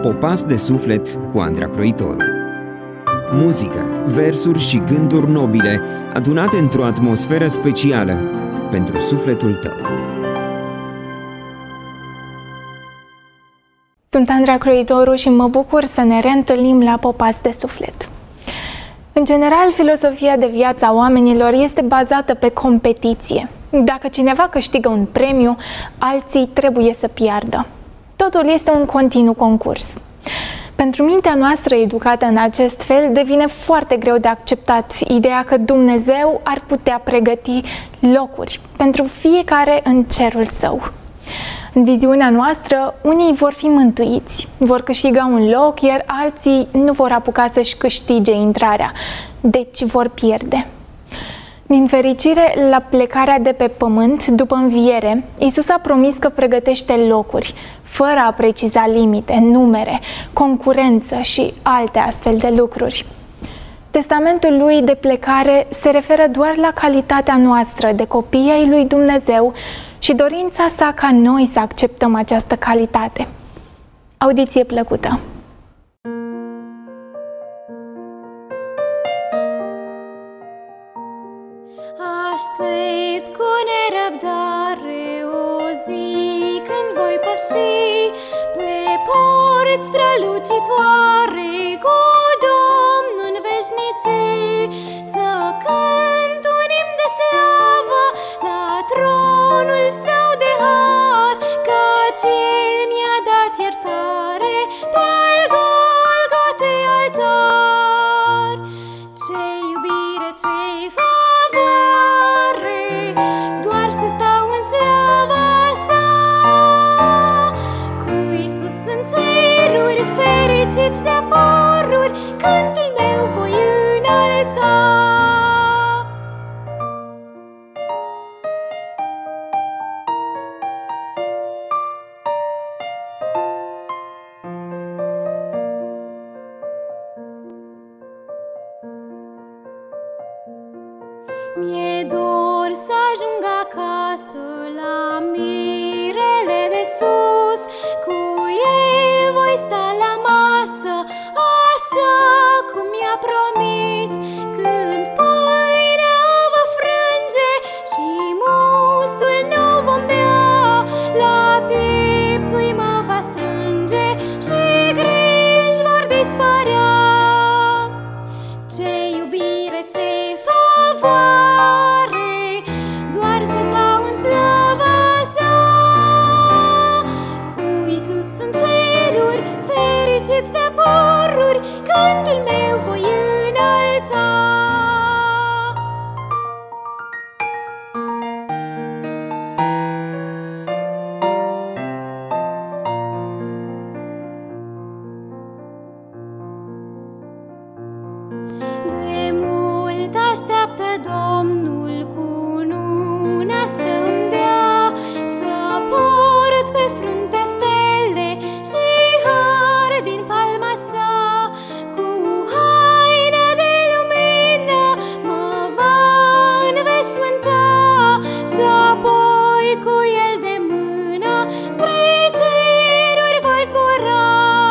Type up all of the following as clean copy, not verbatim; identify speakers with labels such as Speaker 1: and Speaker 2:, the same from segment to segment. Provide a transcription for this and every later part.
Speaker 1: Popas de suflet cu Andra Croitoru. Muzică, versuri și gânduri nobile adunate într-o atmosferă specială pentru sufletul tău.
Speaker 2: Sunt Andra Croitoru și mă bucur să ne reîntâlnim la Popas de suflet. În general, filosofia de viață a oamenilor este bazată pe competiție. Dacă cineva câștigă un premiu, alții trebuie să piardă. Totul este un continuu concurs. Pentru mintea noastră educată în acest fel, devine foarte greu de acceptat ideea că Dumnezeu ar putea pregăti locuri pentru fiecare în cerul său. În viziunea noastră, unii vor fi mântuiți, vor câștiga un loc, iar alții nu vor apuca să-și câștige intrarea, deci vor pierde. Din fericire, la plecarea de pe pământ, după înviere, Iisus a promis că pregătește locuri, fără a preciza limite, numere, concurență și alte astfel de lucruri. Testamentul lui de plecare se referă doar la calitatea noastră de copii ai lui Dumnezeu și dorința sa ca noi să acceptăm această calitate. Audiție plăcută!
Speaker 3: Aștept cu nerăbdare o zi când voi păși pe porți strălucitoare cu Domnul în veșnicii, să cânt un imn de slavă la tronul său de har, căci El mi-a dat iertare pe-al Golgotei altar. Ce iubire, ce-i favoare, doar să stau în slava sa, cu Iisus în ceruri, fericit de poruri, cântul meu voi înălța. Mi-e dor să ajung acasă la mirele de sus, cu el voi sta la masă, așa cum mi-a promis, când pâinea va frânge și mustul nou vom bea, la pieptul mă va strânge și griji vor dispărea. Ce iubire, ce favoare, doar să stau în slava sa, cu Iisus în ceruri, fericit de poruri, cântul meu voi înălța. De mult așteaptă Domnul cu luna să-mi dea, să port pe frunte stele și har din palma sa, cu haină de lumină mă va înveșmânta și apoi cu el de mână spre ceruri voi zbura.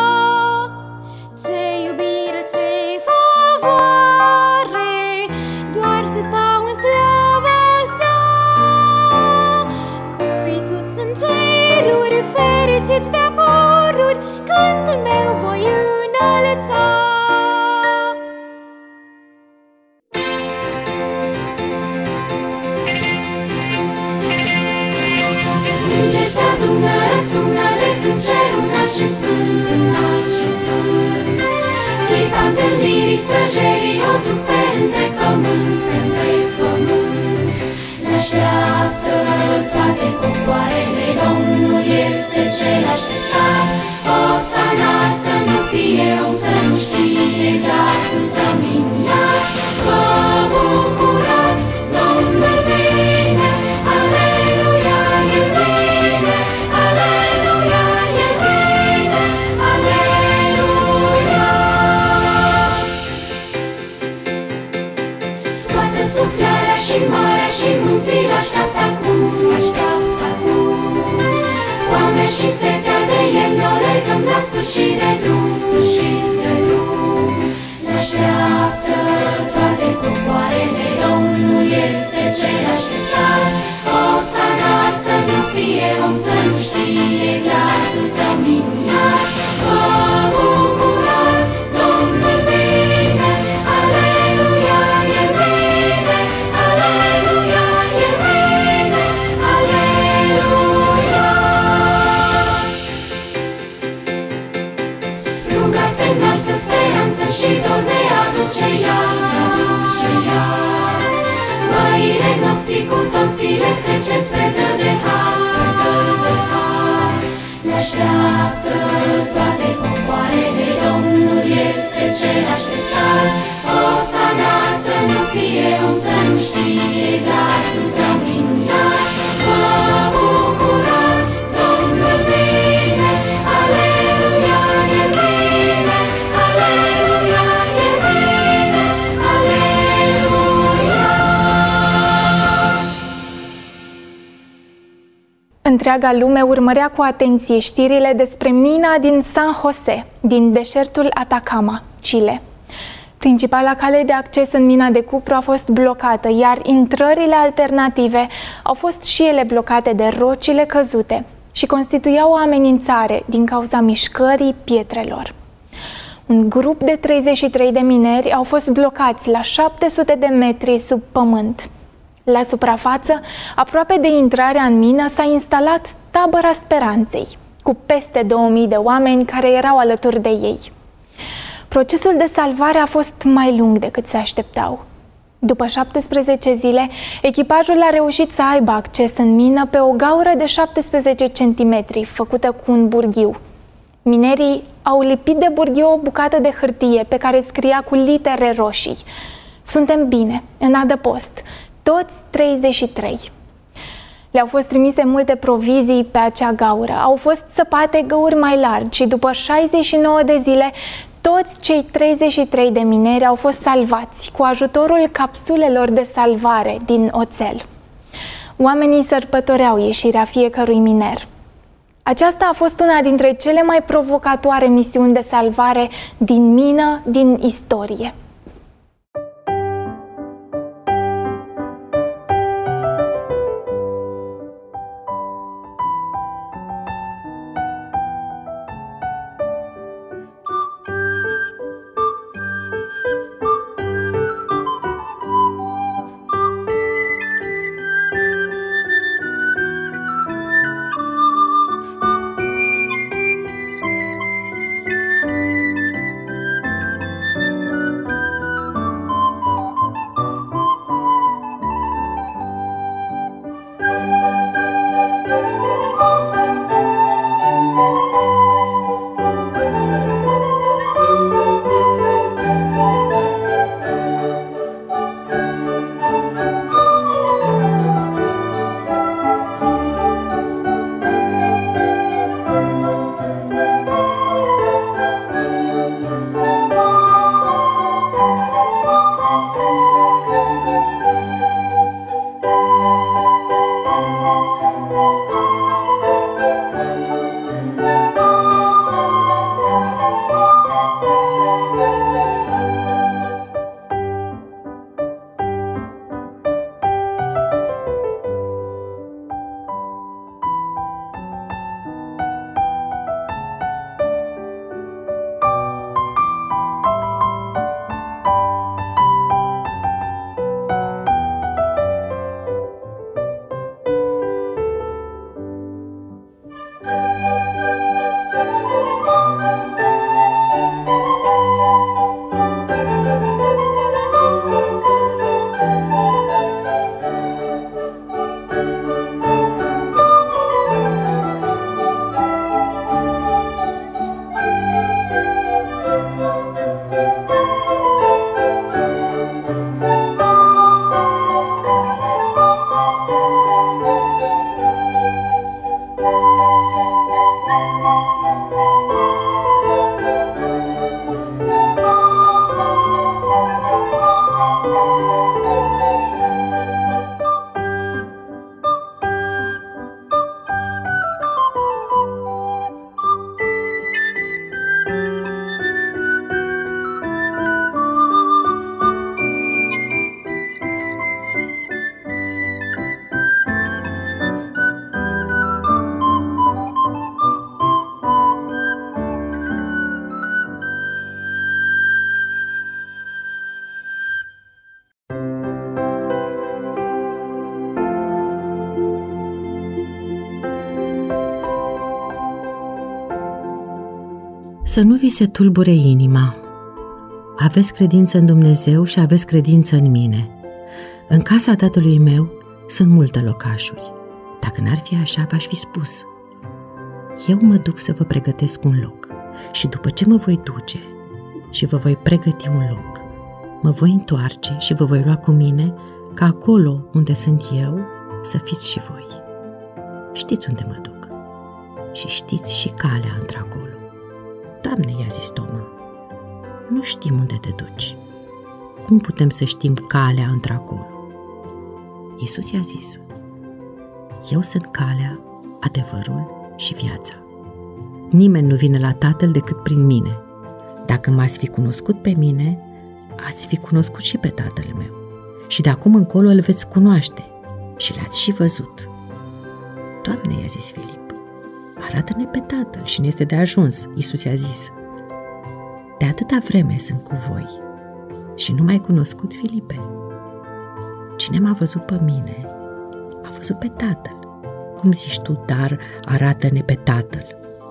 Speaker 3: Ce iubire, ce favoare, doar să stau în slava sa, cu Iisus în ceruri, fericit de poruri, cântul meu voi înălța. Îngeri se adună, răsună de când cerul înalt și sfânt, clipa întâlnirii străjerii o duc pe întreg pământ, Ne-așteaptă toate popoarele, Domnul este cel așteptat. Osana, să nu fie om, să nu știe glasul său minunat. Vă bucurați, Domnul vine, aleluia, El vine, aleluia, El vine, aleluia. Toată suflarea și marea și munții așteaptă acum, așteaptă acum. Foame și setea de El ne-o legăm de drum, sfârșit de drum. Ne așteaptă toate popoarele, Domnul este cel așteptat. Osana să nu fie om, să nu știe glasul său minunat. Vă bucurați, Domnul vine, aleluia, El vine, aleluia, El vine, aleluia. Ruga se înalță, speranță și dor ne aduce iar. Măile nopții cu toții le trecem spre zări de har, spre zări de har. Ne așteaptă toate popoarele, Domnul este cel așteptat. Osana să nu fie om, să nu știe glasul său minunat. Vă bucurați, Domnul vine, aleluia, El vine, aleluia, El vine, aleluia.
Speaker 2: Întreaga lume urmărea cu atenție știrile despre mina din San Jose, din deșertul Atacama, Chile. Principala cale de acces în mina de cupru a fost blocată, iar intrările alternative au fost și ele blocate de rocile căzute și constituiau o amenințare din cauza mișcării pietrelor. Un grup de 33 de mineri au fost blocați la 700 de metri sub pământ. La suprafață, aproape de intrarea în mină, s-a instalat tabăra Speranței, cu peste 2000 de oameni care erau alături de ei. Procesul de salvare a fost mai lung decât se așteptau. După 17 zile, echipajul a reușit să aibă acces în mină pe o gaură de 17 cm, făcută cu un burghiu. Minerii au lipit de burghiu o bucată de hârtie pe care scria cu litere roșii: "Suntem bine, în adăpost, toți 33. Le-au fost trimise multe provizii pe acea gaură, au fost săpate găuri mai largi și după 69 de zile, toți cei 33 de mineri au fost salvați cu ajutorul capsulelor de salvare din oțel. Oamenii sărbătoreau ieșirea fiecărui miner. Aceasta a fost una dintre cele mai provocatoare misiuni de salvare din mină din istorie.
Speaker 4: Să nu vi se tulbure inima. Aveți credință în Dumnezeu și aveți credință în mine. În casa tatălui meu sunt multe locașuri. Dacă n-ar fi așa, v-aș fi spus. Eu mă duc să vă pregătesc un loc și după ce mă voi duce și vă voi pregăti un loc, mă voi întoarce și vă voi lua cu mine, ca acolo unde sunt eu să fiți și voi. Știți unde mă duc și știți și calea într-acolo. Doamne, i-a zis Toma, nu știm unde te duci. Cum putem să știm calea într-acolo? Iisus i-a zis, eu sunt calea, adevărul și viața. Nimeni nu vine la Tatăl decât prin mine. Dacă m-ați fi cunoscut pe mine, ați fi cunoscut și pe Tatăl meu. Și de acum încolo îl veți cunoaște și l-ați și văzut. Doamne, i-a zis Filip, arată-ne pe Tatăl și ne este de ajuns. Iisus i-a zis, de atâta vreme sunt cu voi și nu m-ai cunoscut, Filipe? Cine m-a văzut pe mine, a văzut pe Tatăl. Cum zici tu, dar arată-ne pe Tatăl?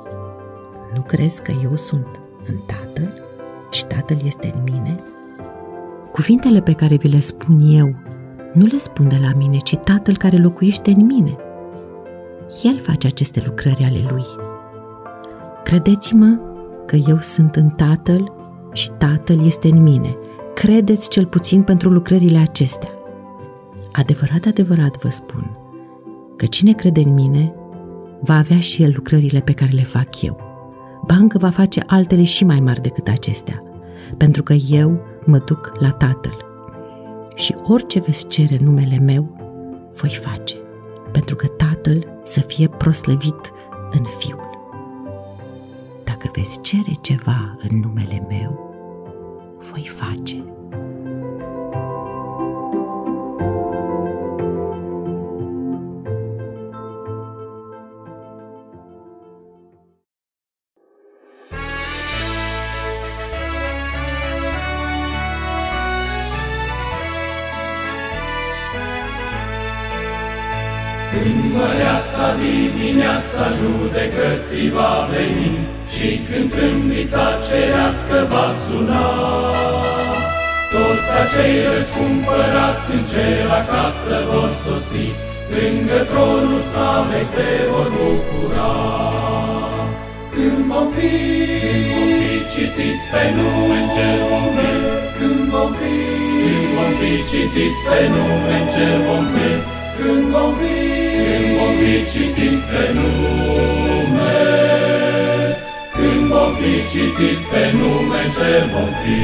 Speaker 4: Nu crezi că eu sunt în Tatăl și Tatăl este în mine? Cuvintele pe care vi le spun eu, nu le spun de la mine, ci Tatăl care locuiește în mine. El face aceste lucrări ale Lui. Credeți-mă că eu sunt în Tatăl și Tatăl este în mine. Credeți cel puțin pentru lucrările acestea. Adevărat, adevărat vă spun, că cine crede în mine, va avea și el lucrările pe care le fac eu. Ba încă va face altele și mai mari decât acestea, pentru că eu mă duc la Tatăl. Și orice veți cere în numele meu, voi face, pentru că Tatăl să fie proslăvit în Fiul. Dacă veți cere ceva în numele meu, voi face.
Speaker 5: Când măreața dimineața judecății va veni și când trâmbița cerească va suna, toți acei răscumpărați în cer acasă vor sosi, lângă tronul slavei se vor bucura. Când vom fi citiți pe nume în cer vom fi, când vom fi citiți pe nume în cer vom fi, când vom fi citiți pe nume, când vom fi citiți pe nume, în cer vom fi.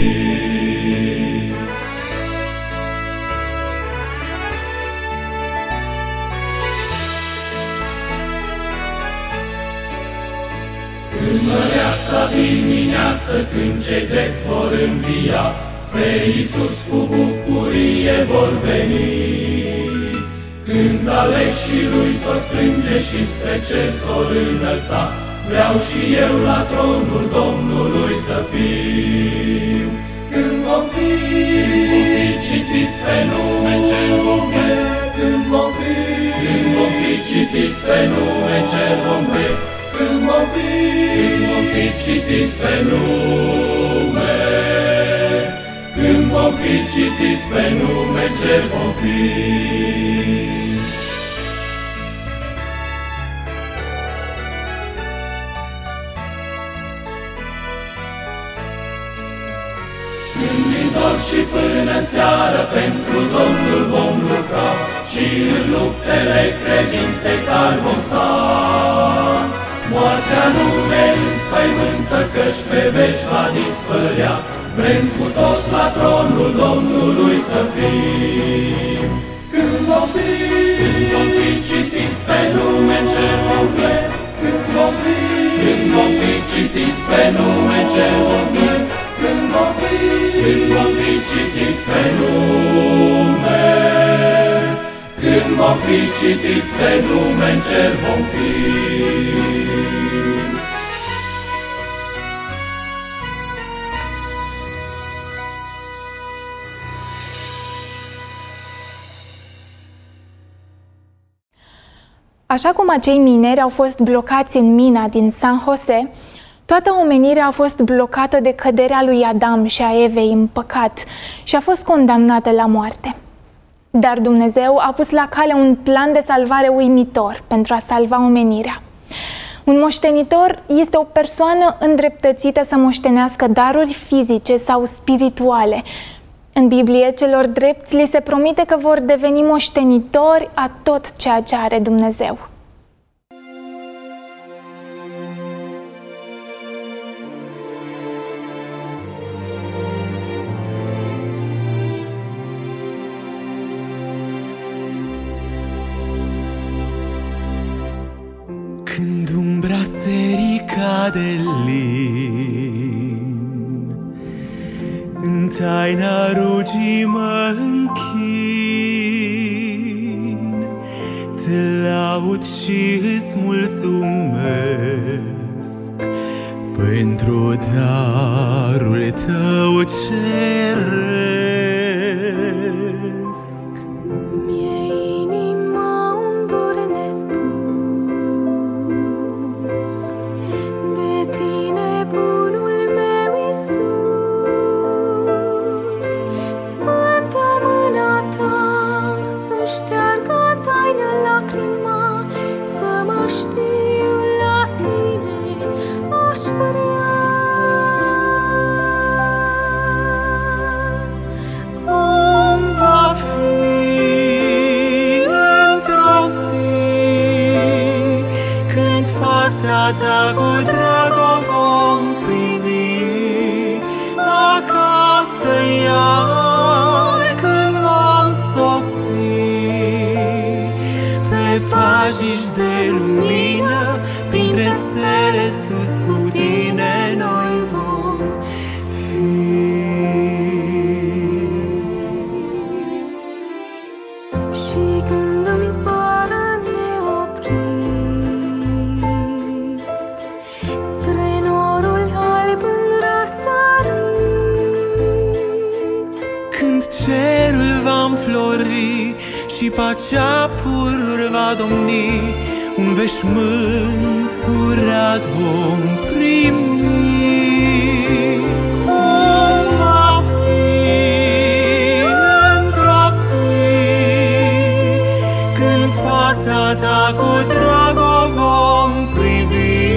Speaker 5: În măreața dimineață, când cei drepți vor învia, spre Iisus cu bucurie vor veni. Când aleșii Lui s-o strânge și spre cer s-or înălța, vreau și eu la tronul Domnului să fiu. Când vom fi citiți pe nume, în cer vom fi, când vom fi citiți pe nume, în cer vom fi, când vom fi citiți pe nume, când vom fi citiți pe nume, în cer vom fi. Și până seară pentru Domnul vom lucra și în luptele credinței tari vom sta. Moartea nu ne înspăimântă, căci pe veci va dispărea, vrem cu toți la tronul Domnului să fim. Când vom fi citiți pe nume, în cer vom fi, când vom fi citiți pe nume, în cer vom fi, când vom fi citiți pe nume, când vom fi citiți pe nume, în cer vom fi.
Speaker 2: Așa cum acei mineri au fost blocați în mina din San Jose, Toată omenirea a fost blocată de căderea lui Adam și a Evei în păcat și a fost condamnată la moarte. Dar Dumnezeu a pus la cale un plan de salvare uimitor pentru a salva omenirea. Un moștenitor este o persoană îndreptățită să moștenească daruri fizice sau spirituale. În Biblie, celor drepți li se promite că vor deveni moștenitori a tot ceea ce are Dumnezeu.
Speaker 6: Când umbra se ridica de lin, în taina rugii mă închin, te laud și îți mulțumesc pentru darul tău ceresc. Ta cu drag o vom privi acasă iar când vom sosi pe pajiști de lumină, printre stele sus cu tine noi vom fi. Și când îmi zboară cerul va înflori și pacea pururi va domni, un veșmânt curat vom primi. Cum va fi într-o zi când fața ta cu drag o vom privi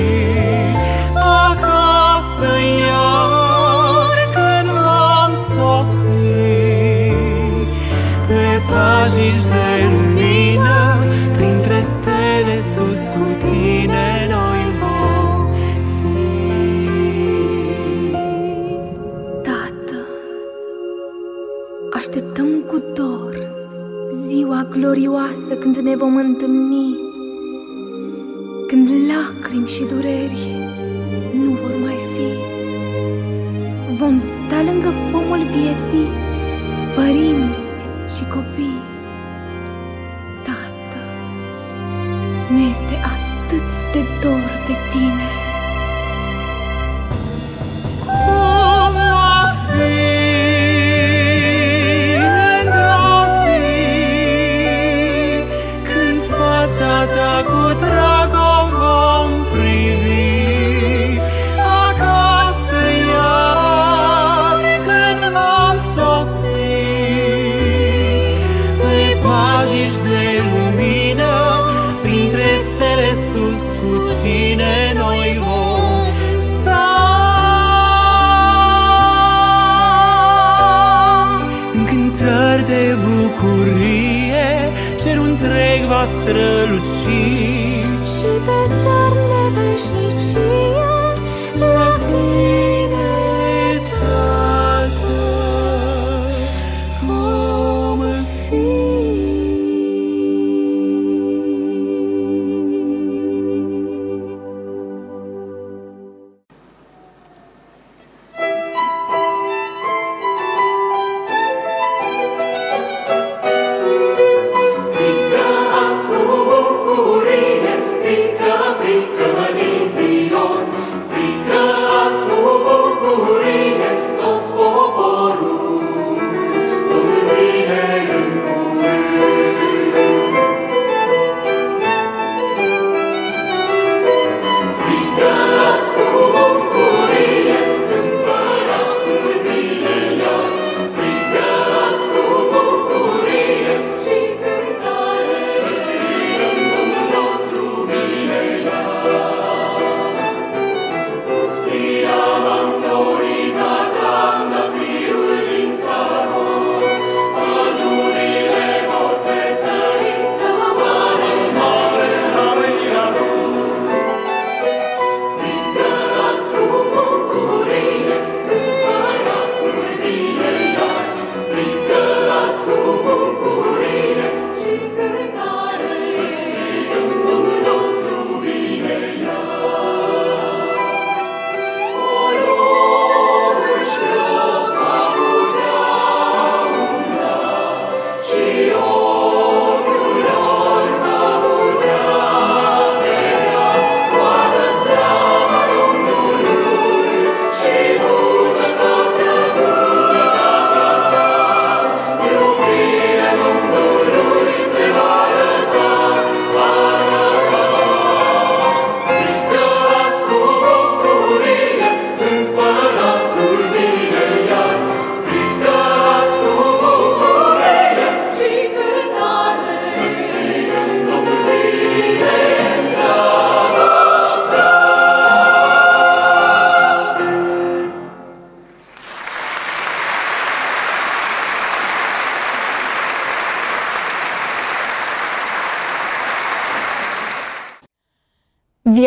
Speaker 6: acasă iar când vom sosi pe pajiști de lumină, printre stele sus cu tine noi vom fi.
Speaker 7: Tată, așteptăm cu dor ziua glorioasă când ne vom întâlni, când lacrimi și dureri nu vor mai fi. Vom sta lângă pomul vieții, părinți și copii. Tată, ne este atât de dor de tine.
Speaker 6: Cum va fi într-o zi când fața ta cu drag o vom privi acasă iar când vom sosi pe pajiști de lumină, printre stele sus cu tine noi vom sta. În cântări de bucurie cerul întreg va străluci
Speaker 7: Și pe țări neveșnicie la tine,
Speaker 6: Tată, vom fi.
Speaker 3: Strigă azi cu bucurie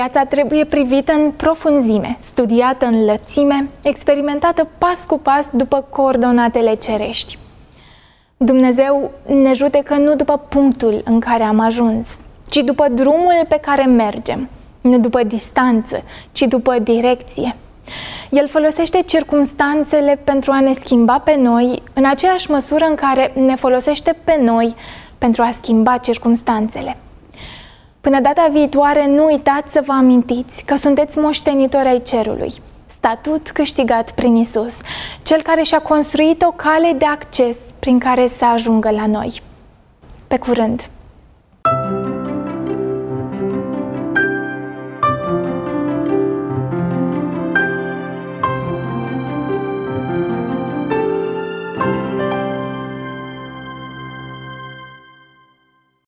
Speaker 2: Viața trebuie privită în profunzime, studiată în lățime, experimentată pas cu pas după coordonatele cerești. Dumnezeu ne judecă nu după punctul în care am ajuns, ci după drumul pe care mergem, nu după distanță, ci după direcție. El folosește circumstanțele pentru a ne schimba pe noi în aceeași măsură în care ne folosește pe noi pentru a schimba circumstanțele. Până data viitoare, nu uitați să vă amintiți că sunteți moștenitori ai cerului, statut câștigat prin Isus, cel care și-a construit o cale de acces prin care să ajungă la noi. Pe curând!